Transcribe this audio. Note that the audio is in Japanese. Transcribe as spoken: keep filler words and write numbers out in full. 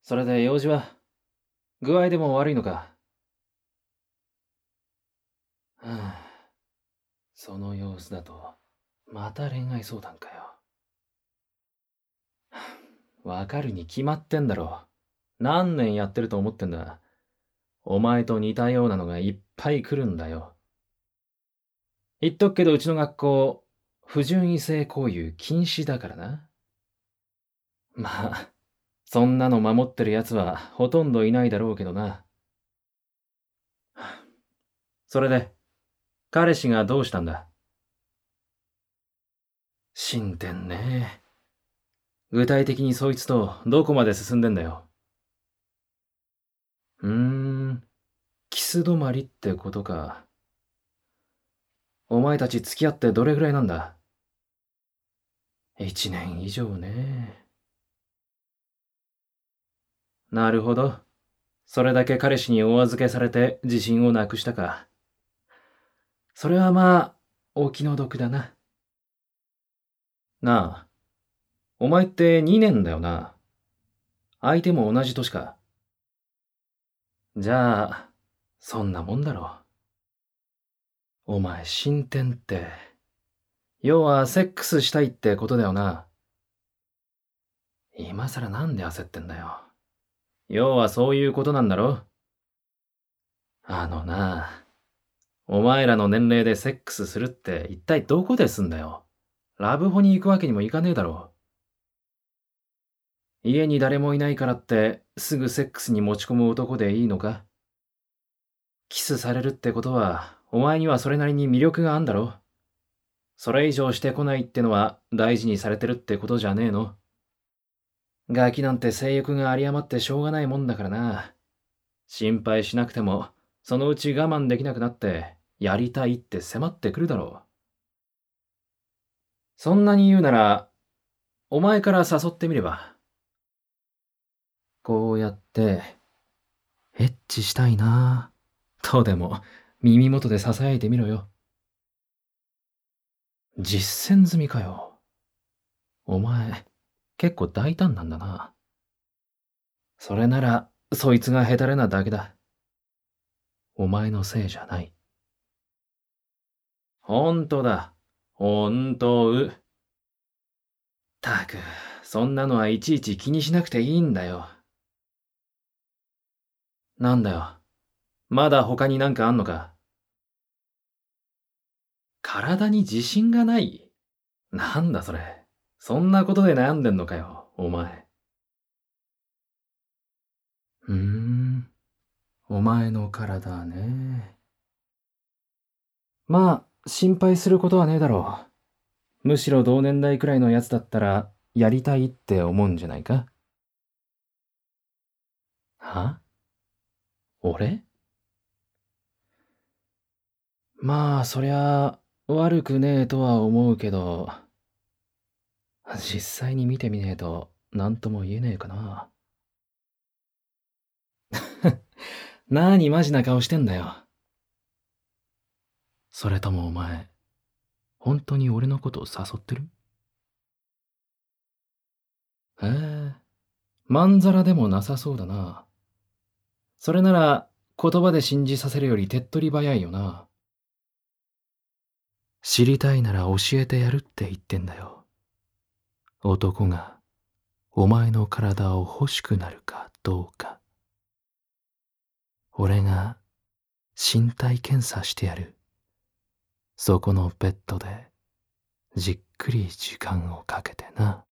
それで用事は具合でも悪いのか？はあ、その様子だと、また恋愛相談かよ。わかるに決まってんだろ。何年やってると思ってんだ。お前と似たようなのがいっぱい来るんだよ。言っとくけどうちの学校、不純異性交友禁止だからな。まあ、そんなの守ってる奴はほとんどいないだろうけどな。それで、彼氏がどうしたんだ？進展ね。具体的にそいつとどこまで進んでんだよ。うーん、キス止まりってことか。お前たち付き合ってどれぐらいなんだ？一年以上ね。なるほど。それだけ彼氏にお預けされて自信をなくしたか。それはまあ、お気の毒だな。なあ、お前ってにねんだよな。相手も同じ年か。じゃあ、そんなもんだろう。お前進展って、要はセックスしたいってことだよな。今さらなんで焦ってんだよ。要はそういうことなんだろ？あのな、お前らの年齢でセックスするって一体どこですんだよ。ラブホに行くわけにもいかねえだろ。家に誰もいないからってすぐセックスに持ち込む男でいいのか？キスされるってことは、お前にはそれなりに魅力があんだろ。それ以上してこないってのは大事にされてるってことじゃねえの？ガキなんて性欲が有り余ってしょうがないもんだからな。心配しなくても、そのうち我慢できなくなって、やりたいって迫ってくるだろう。そんなに言うなら、お前から誘ってみれば。こうやって、エッチしたいなぁ、とでも、耳元で囁いてみろよ。実践済みかよ。お前、結構大胆なんだな。それなら、そいつがヘタレなだけだ。お前のせいじゃない。ほんとだ。ほんとう。たく、そんなのはいちいち気にしなくていいんだよ。なんだよ。まだ他になんかあんのか？体に自信がない？なんだそれ。そんなことで悩んでんのかよ、お前。うーん、お前の体ね。まあ、心配することはねえだろう。むしろ同年代くらいのやつだったら、やりたいって思うんじゃないか？は？俺？まあ、そりゃ、悪くねえとは思うけど、実際に見てみねえと、なんとも言えねえかな。なにマジな顔してんだよ。それともお前、本当に俺のことを誘ってる？へえ、まんざらでもなさそうだな。それなら、言葉で信じさせるより手っ取り早いよな。知りたいなら教えてやるって言ってんだよ。男が、お前の体を欲しくなるかどうか。俺が、身体検査してやる。そこのベッドで、じっくり時間をかけてな。